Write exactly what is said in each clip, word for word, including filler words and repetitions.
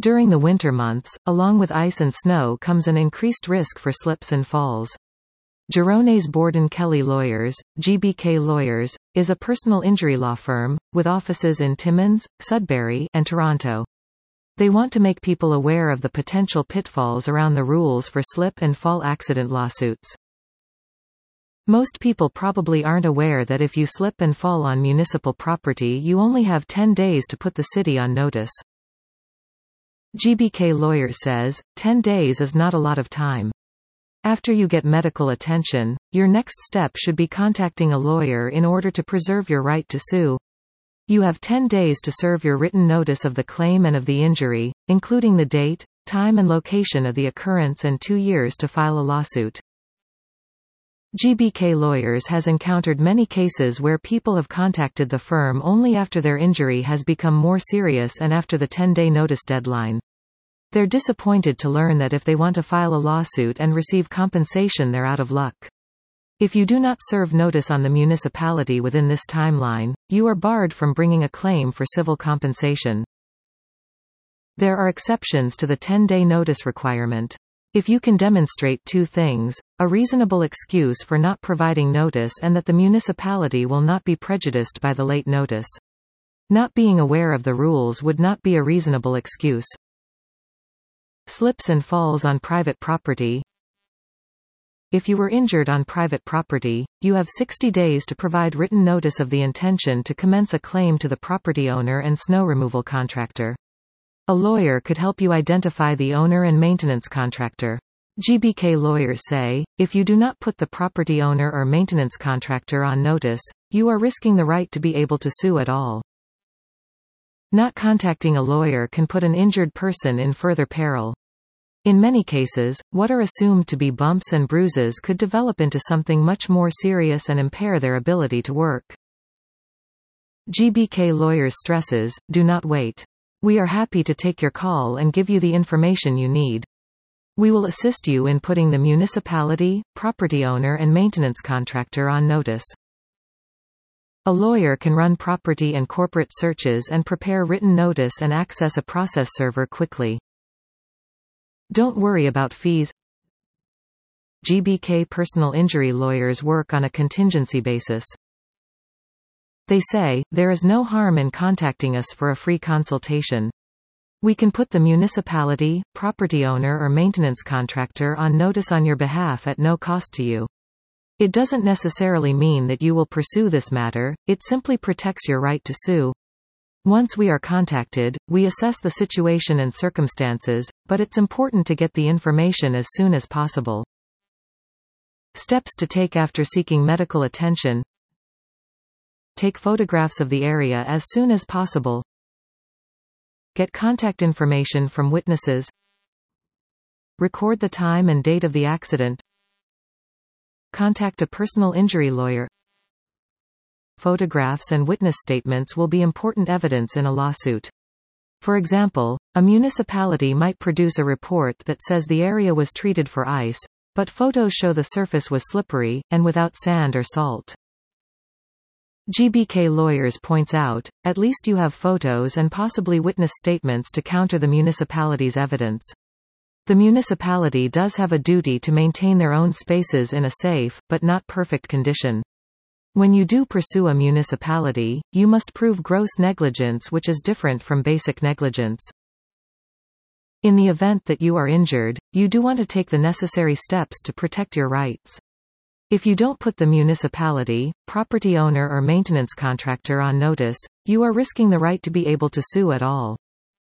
During the winter months, along with ice and snow comes an increased risk for slips and falls. Girones Borden Kelly Lawyers, G B K Lawyers, is a personal injury law firm, with offices in Timmins, Sudbury, and Toronto. They want to make people aware of the potential pitfalls around the rules for slip and fall accident lawsuits. Most people probably aren't aware that if you slip and fall on municipal property, you only have ten days to put the city on notice. G B K Lawyers says, ten days is not a lot of time. After you get medical attention, your next step should be contacting a lawyer in order to preserve your right to sue. You have ten days to serve your written notice of the claim and of the injury, including the date, time and location of the occurrence, and two years to file a lawsuit. G B K Lawyers has encountered many cases where people have contacted the firm only after their injury has become more serious and after the ten-day notice deadline. They're disappointed to learn that if they want to file a lawsuit and receive compensation, they're out of luck. If you do not serve notice on the municipality within this timeline, you are barred from bringing a claim for civil compensation. There are exceptions to the ten-day notice requirement. If you can demonstrate two things: a reasonable excuse for not providing notice and that the municipality will not be prejudiced by the late notice. Not being aware of the rules would not be a reasonable excuse. Slips and falls on private property. If you were injured on private property, you have sixty days to provide written notice of the intention to commence a claim to the property owner and snow removal contractor. A lawyer could help you identify the owner and maintenance contractor. G B K Lawyers say, if you do not put the property owner or maintenance contractor on notice, you are risking the right to be able to sue at all. Not contacting a lawyer can put an injured person in further peril. In many cases, what are assumed to be bumps and bruises could develop into something much more serious and impair their ability to work. G B K Lawyers stresses, do not wait. We are happy to take your call and give you the information you need. We will assist you in putting the municipality, property owner and maintenance contractor on notice. A lawyer can run property and corporate searches and prepare written notice and access a process server quickly. Don't worry about fees. G B K personal injury lawyers work on a contingency basis. They say, there is no harm in contacting us for a free consultation. We can put the municipality, property owner or maintenance contractor on notice on your behalf at no cost to you. It doesn't necessarily mean that you will pursue this matter, it simply protects your right to sue. Once we are contacted, we assess the situation and circumstances, but it's important to get the information as soon as possible. Steps to take after seeking medical attention. Take photographs of the area as soon as possible. Get contact information from witnesses. Record the time and date of the accident. Contact a personal injury lawyer. Photographs and witness statements will be important evidence in a lawsuit. For example, a municipality might produce a report that says the area was treated for ice, but photos show the surface was slippery, and without sand or salt. G B K Lawyers points out, at least you have photos and possibly witness statements to counter the municipality's evidence. The municipality does have a duty to maintain their own spaces in a safe, but not perfect condition. When you do pursue a municipality, you must prove gross negligence, which is different from basic negligence. In the event that you are injured, you do want to take the necessary steps to protect your rights. If you don't put the municipality, property owner or maintenance contractor on notice, you are risking the right to be able to sue at all.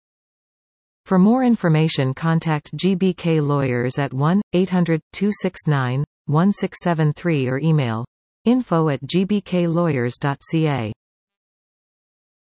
For more information, contact G B K Lawyers at one eight hundred, two six nine, one six seven three or email info at g b k lawyers dot c a.